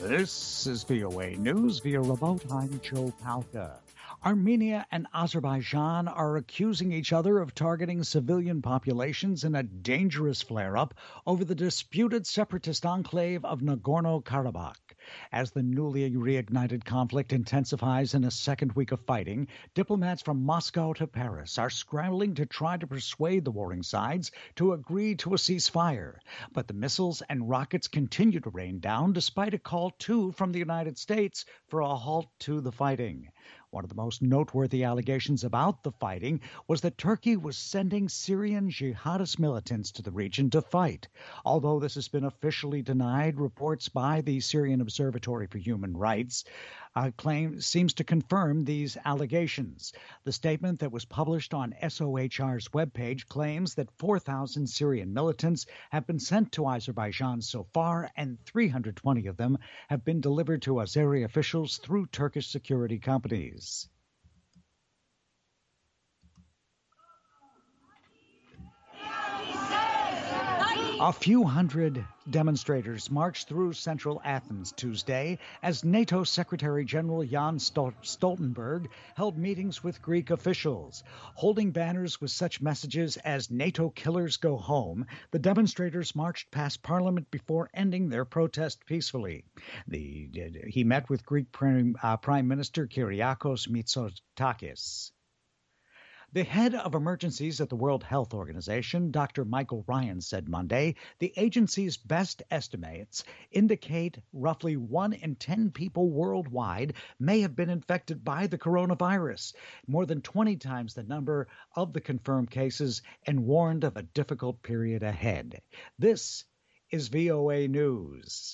This is VOA News via remote. I'm Joe Palca. Armenia and Azerbaijan are accusing each other of targeting civilian populations in a dangerous flare-up over the disputed separatist enclave of Nagorno-Karabakh. As the newly reignited conflict intensifies in a second week of fighting, diplomats from Moscow to Paris are scrambling to try to persuade the warring sides to agree to a ceasefire. But the missiles and rockets continue to rain down despite a call, too, from the United States for a halt to the fighting. One of the most noteworthy allegations about the fighting was that Turkey was sending Syrian jihadist militants to the region to fight. Although this has been officially denied, reports by the Syrian Observatory for Human Rights seems to confirm these allegations. The statement that was published on SOHR's webpage claims that 4,000 Syrian militants have been sent to Azerbaijan so far, and 320 of them have been delivered to Azeri officials through Turkish security companies. A few hundred demonstrators marched through central Athens Tuesday as NATO Secretary General Jens Stoltenberg held meetings with Greek officials. Holding banners with such messages as "NATO killers go home," the demonstrators marched past Parliament before ending their protest peacefully. He met with Greek Prime Minister Kyriakos Mitsotakis. The head of emergencies at the World Health Organization, Dr. Michael Ryan, said Monday the agency's best estimates indicate roughly 1 in 10 people worldwide may have been infected by the coronavirus, more than 20 times the number of the confirmed cases, and warned of a difficult period ahead. This is VOA News.